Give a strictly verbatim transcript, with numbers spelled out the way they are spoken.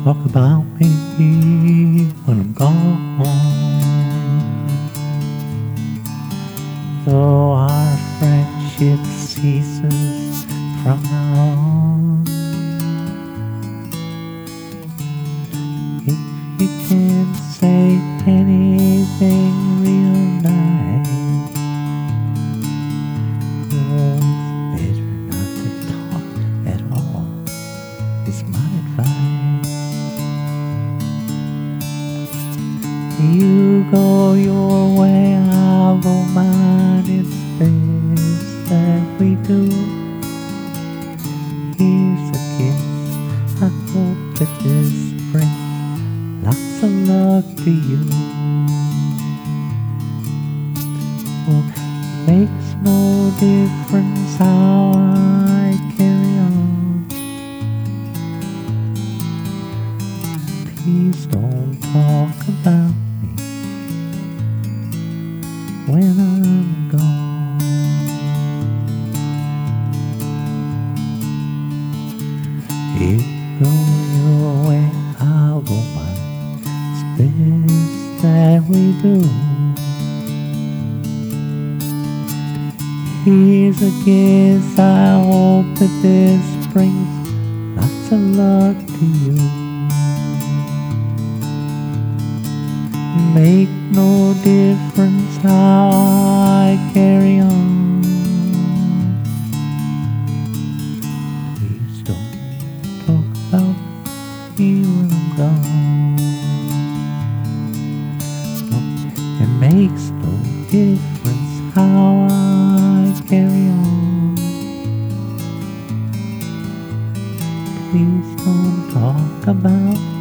talk about me when I'm gone. Though our friendship ceases from now on, if you can't say anything real nice, oh, it's better not to talk at all, is my advice. You go your way, I'll go mine. It's best that we do. Here's a kiss. I hope that this brings lots of luck to you. Oh, it makes no difference how I carry on. Please don't talk about me when I'm gone. You go your way, I'll go mine. It's best that we do. Here's a kiss. I hope that this brings lots of luck to you. Make no difference how I carry on. Please don't talk about me when I'm gone. No, it makes no difference how I carry on. Please don't talk about